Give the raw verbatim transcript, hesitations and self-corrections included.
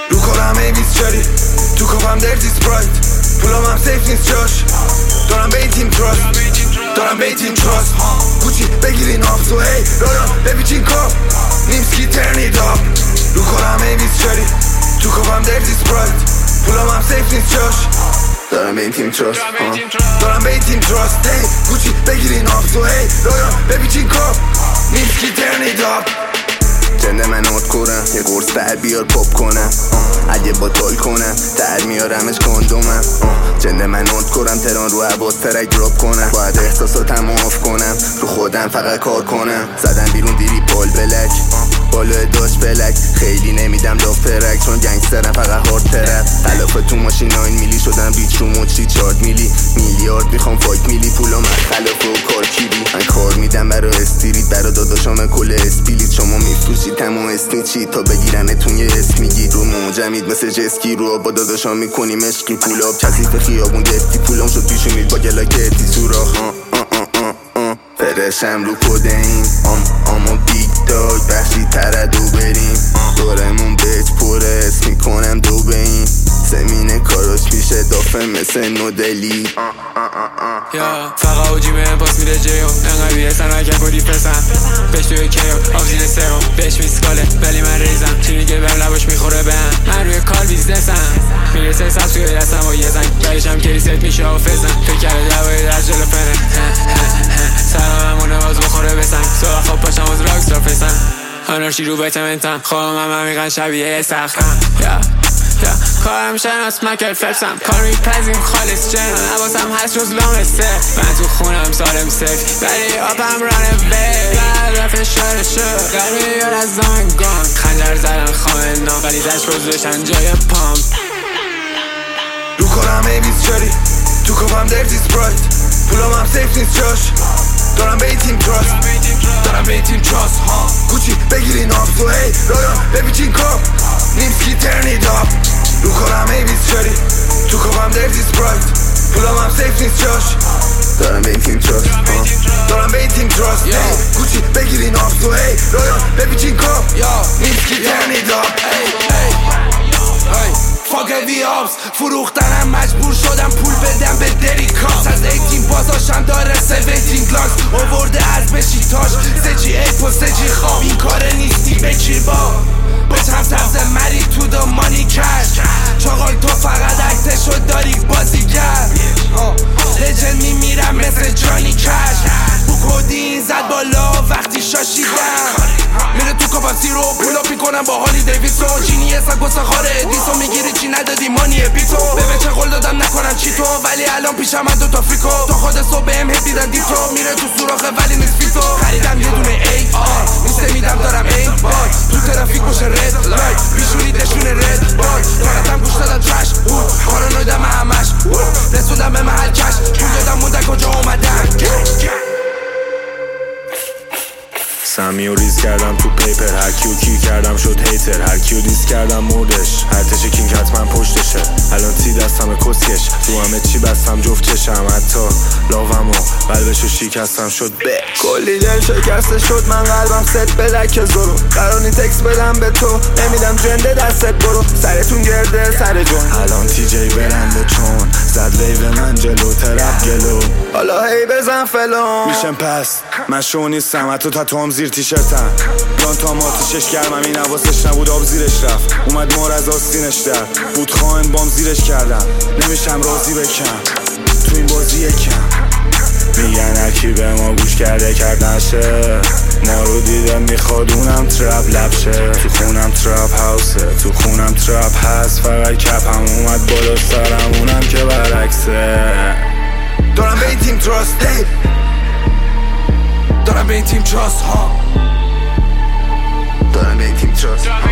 رو کارم ای بیس چاری تو کافم درتی سپرایت پولام هم سیف نیست جاش دارم به این تیم تراست دارم به این تیم تراست گوچی بگیرین آف تو هی رایان ببیچین کاپ نیمسکی ترنی داب رو کارم ای بیس چاری تو کافم درتی سپرایت پولام هم سیف نیست جاش دارم به این تیم تراست دارم به این تیم تراست هی گوچی بگیرین آف تو هی رایان ببیچین کاپ نیمسکی ترنی داب جنده من نوت کنم یه قرص در بیار پاپ کنم اگه با تال کنم در میارمش کندومم جنده من نوت کنم تران رو عباس ترک دراپ کنم باید احساساتم آف کنم رو خودم فقط کار کنم زدم بیرون دیری پال بلک بالا داشت بلک خیلی نمیدم لاف ترک چون گنگسترم فقط هارد ترک خلافه تو ماشین ناین میلی شدم بیچ رو مچی چارد میلی میلیارد میخوام فایت میلی پولام از خلافه و کار کیلی من کار میدم برا استریت برا داداشام کل اسپیلیت شما میفروشید تمام اسنیچی تا بگیرنتون یه اسم میگی رو موجمید مثل جسکی رو با داداشام میکنیم عشقی پولاب کثیف خیابون دستی پولام شد پیشونید با گلاکتی سوراخ فرشم رو کدین آم آمو بیگ داگ بخشی تردو بریم دورمون بیت پره اسم میکنم دو به این زمین کاراش میشه دافه مثل نودلی یا فقط اوجی به پاس میده جیو انقدر بیرسن رکن کدی پسن بهش توی کیو آفزین سرم بهش میسکاله ولی من ریزم چی میگه بهم لباش میخوره بهم من روی کار بیزنسم میرسه سبز توی دستم با یه زنگ برشم کریست میشه حافظم فکر کرده دوایی در جلو فنه سرم همونه باز بخوره بسنگ سراخ خواب پاشم از راکستار پسن آنارشی رو بیتمنتم خوابم هم همیقن شبیه سختم یا کارم شناس مکل فلپسم کار میپزیم خالص جنم نباسم هست جز لامسته من تو خونم سالم سف ولی آبم رانه بی بعد فشار شد قلبی یاد از زنگان خنجر زدن خامه نام ولی دشت بزرشن جای پامپ رو کارم ای بیس چاری تو کافم درتی سپرایت پولام هم سیف نیست جاش دارم به این تیم تراست دارم به این تیم تراست گوچی بگیرین آف تو هی رایان ببیچین کاپ نیمسکی ترنی داب رو کارم ای بیس چاری تو کافم درتی سپرایت پولام هم سیف نیست جاش دارم به این تیم تراست دارم به این تیم تراست گوچی بگیرین آف تو هی رایان ببیچین کاپ نیمسکی ترنی داب فاک وی آبز فروختنم مجبور شدم پول بدم به دری کاس از ایتین بازاشم داره سویتین گلاس آورده از بشیتاش سجی ایپ و سجی خواب این کاره نیستی بکیر با با چند سبز مری تو دا مانی کش چاقای تو فقط اکتشو داری بازی کرد لجن میمیرم مثل جانی کش بو کودین زد بالا وقتی شاشیدم میره تو کافم سی رو پولا پی کنم با هالی دیویسون چینی اصلا گسه خاره دیسو میگیری چی ندادی مانیه بیتو ببه چه قول دادم نکنم چی تو ولی الان پیشم من دوتا فیکو تا خود صبح بهم هی دیدن دیتو میره تو سوراخه ولی نیست فیتو خریدم یه دونه ای آر نیسته میدم دارم ای بای تو ترافیک باشه رد لایت بیشونی دشونه رد بای فقطم گوش دادم ترش پارانویدم همش رسوندم به محل کش پول دادم موندن کجا اومدن سمی و ریز کردم تو پیپر هر کیو کی کردم شد هیتر هر کیو دیز کردم مردش هر تشه کینگ حتما پشتشه الان تی دستم کسکش رو همه چی بستم جفت چشم حتی لاوم و قلبشو شکستم شد به کلی دل شکسته شد من قلبم ست بلک زرو قرانی تکس بدم به تو نمیدم جنده دستت برو سرتون گرده سر جون الان تی جی برنده چون زد ویو من جلو ترپ گلو حالا هی بزن فلان میشم پس من شو نیستم حتی تا توم زیر تیشرتم جان تا ماتیشش گرمم این حواسش نبود آب زیرش رفت اومد مار از آستینش در بود خواهن بام زیرش کردم نمیشم راضی بکن تو این بازی یکم میگن هرکی به ما گوش کرده کردنشه ما رو دیده میخواد اونم ترپ لبشه تو خونم ترپ هاوسه تو خونم ترپ هست فقط کپ هم اومد بالا سرم اونم که برعکسه دارم به این تیم تراست دارم به این تیم تراست ها دارم به این تیم تراست